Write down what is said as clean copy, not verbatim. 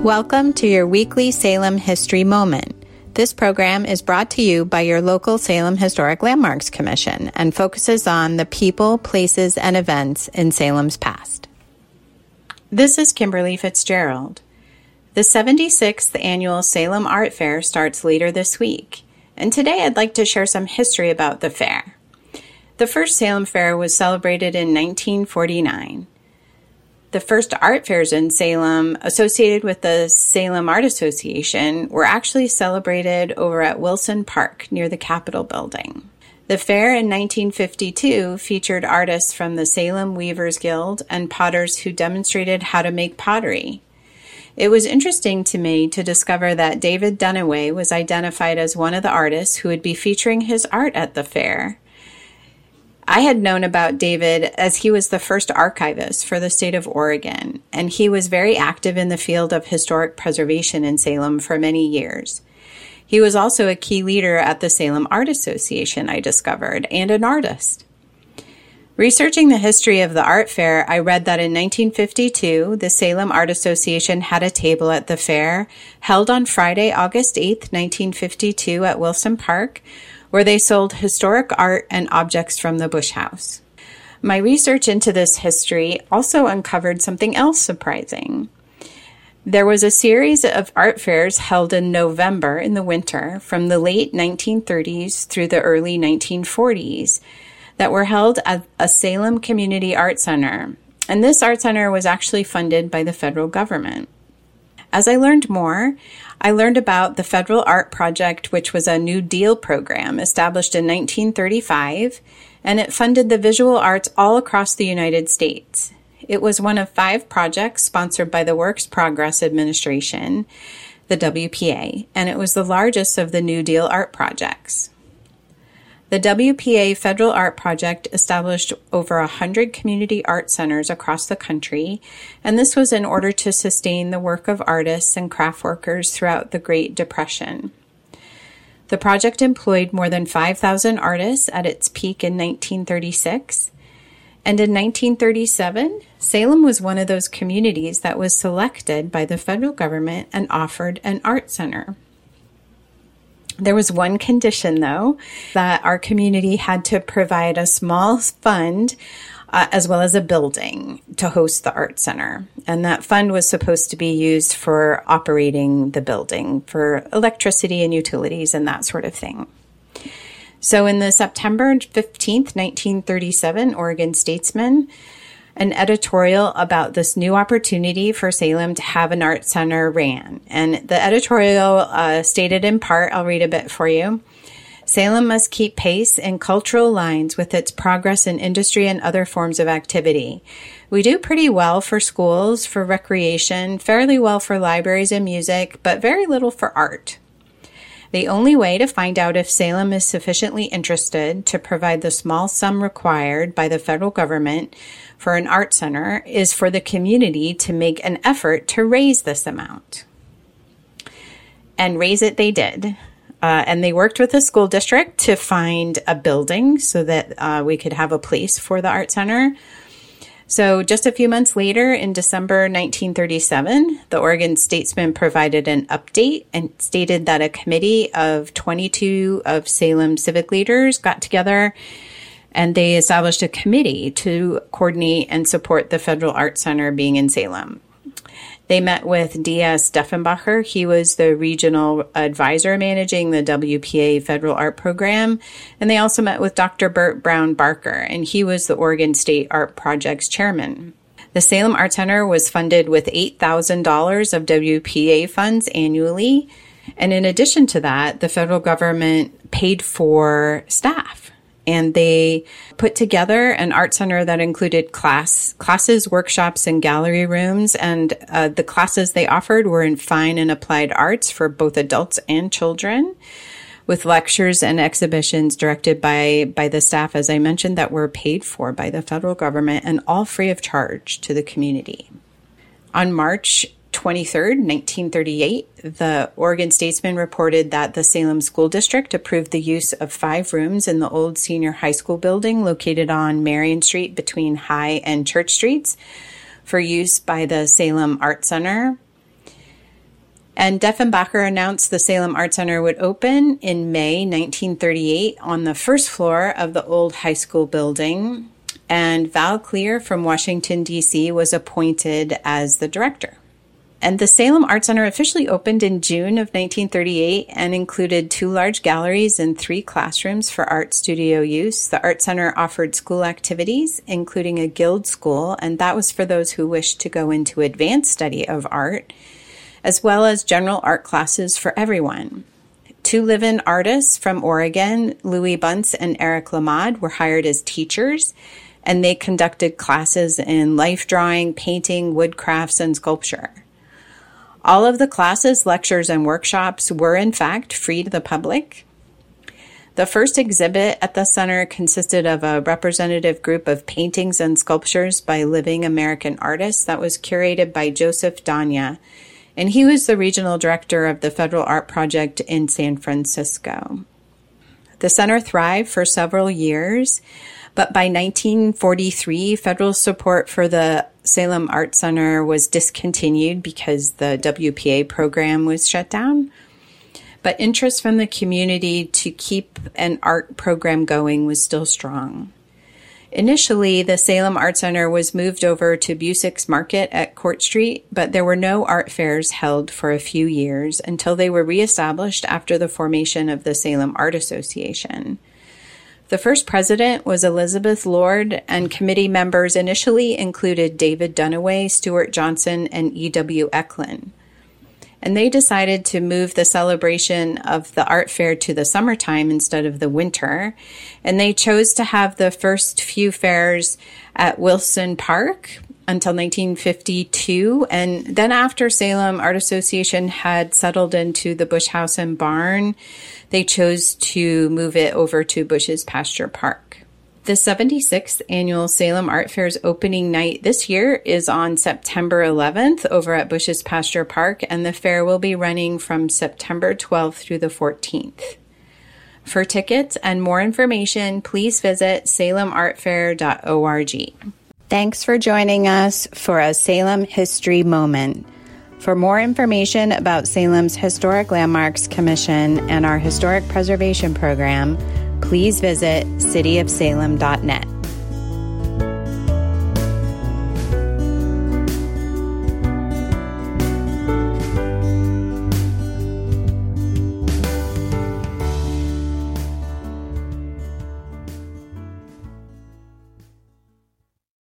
Welcome to your weekly Salem History Moment. This program is brought to you by your local Salem Historic Landmarks Commission and focuses on the people, places, and events in Salem's past. This is Kimberly Fitzgerald. The 76th Annual Salem Art Fair starts later this week, and today I'd like to share some history about the fair. The first Salem Fair was celebrated in 1949. The first art fairs in Salem associated with the Salem Art Association were actually celebrated over at Wilson Park near the Capitol building. The fair in 1952 featured artists from the Salem Weavers Guild and potters who demonstrated how to make pottery. It was interesting to me to discover that David Dunaway was identified as one of the artists who would be featuring his art at the fair. I had known about David as he was the first archivist for the state of Oregon, and he was very active in the field of historic preservation in Salem for many years. He was also a key leader at the Salem Art Association, I discovered, and an artist. Researching the history of the art fair, I read that in 1952, the Salem Art Association had a table at the fair held on Friday, August 8, 1952 at Wilson Park, where they sold historic art and objects from the Bush House. My research into this history also uncovered something else surprising. There was a series of art fairs held in November in the winter from the late 1930s through the early 1940s that were held at a Salem Community Art Center, and this art center was actually funded by the federal government. As I learned more, I learned about the Federal Art Project, which was a New Deal program established in 1935, and it funded the visual arts all across the United States. It was one of 5 projects sponsored by the Works Progress Administration, the WPA, and it was the largest of the New Deal art projects. The WPA Federal Art Project established over 100 community art centers across the country, and this was in order to sustain the work of artists and craft workers throughout the Great Depression. The project employed more than 5,000 artists at its peak in 1936, and in 1937, Salem was one of those communities that was selected by the federal government and offered an art center. There was one condition, though, that our community had to provide a small fund as well as a building to host the art center. And that fund was supposed to be used for operating the building, for electricity and utilities and that sort of thing. So in the September 15th, 1937 Oregon Statesman, an editorial about this new opportunity for Salem to have an art center ran. And the editorial stated in part, I'll read a bit for you. Salem must keep pace in cultural lines with its progress in industry and other forms of activity. We do pretty well for schools, for recreation, fairly well for libraries and music, but very little for art. The only way to find out if Salem is sufficiently interested to provide the small sum required by the federal government for an art center is for the community to make an effort to raise this amount. And raise it they did. And they worked with the school district to find a building so that we could have a place for the art center. So just a few months later, in December 1937, the Oregon Statesman provided an update and stated that a committee of 22 of Salem civic leaders got together and they established a committee to coordinate and support the Federal Art Center being in Salem. They met with D.S. Deffenbacher. He was the regional advisor managing the WPA Federal Art Program. And they also met with Dr. Bert Brown Barker, and he was the Oregon State Art Project's chairman. The Salem Art Center was funded with $8,000 of WPA funds annually. And in addition to that, the federal government paid for staff. And they put together an art center that included classes, workshops, and gallery rooms. And the classes they offered were in fine and applied arts for both adults and children, with lectures and exhibitions directed by the staff, as I mentioned, that were paid for by the federal government and all free of charge to the community. On March 23rd, 1938, the Oregon Statesman reported that the Salem School District approved the use of 5 rooms in the old senior high school building located on Marion Street between High and Church Streets for use by the Salem Art Center. And Deffenbacher announced the Salem Art Center would open in May 1938 on the first floor of the old high school building. And Val Clear from Washington, D.C. was appointed as the director. And the Salem Art Center officially opened in June of 1938 and included 2 large galleries and 3 classrooms for art studio use. The Art Center offered school activities, including a guild school, and that was for those who wished to go into advanced study of art, as well as general art classes for everyone. 2 live-in artists from Oregon, Louis Bunce and Eric Lamad, were hired as teachers, and they conducted classes in life drawing, painting, woodcrafts, and sculpture. All of the classes, lectures, and workshops were, in fact, free to the public. The first exhibit at the center consisted of a representative group of paintings and sculptures by living American artists that was curated by Joseph Danya, and he was the regional director of the Federal Art Project in San Francisco. The center thrived for several years, but by 1943, federal support for the Salem Art Center was discontinued because the WPA program was shut down. But interest from the community to keep an art program going was still strong. Initially, the Salem Art Center was moved over to Busick's Market at Court Street, but there were no art fairs held for a few years until they were reestablished after the formation of the Salem Art Association. The first president was Elizabeth Lord, and committee members initially included David Dunaway, Stuart Johnson, and E.W. Eklund. And they decided to move the celebration of the art fair to the summertime instead of the winter. And they chose to have the first few fairs at Wilson Park until 1952. And then after Salem Art Association had settled into the Bush House and Barn, they chose to move it over to Bush's Pasture Park. The 76th Annual Salem Art Fair's opening night this year is on September 11th over at Bush's Pasture Park, and the fair will be running from September 12th through the 14th. For tickets and more information, please visit salemartfair.org. Thanks for joining us for a Salem History Moment. For more information about Salem's Historic Landmarks Commission and our Historic Preservation Program, please visit cityofsalem.net.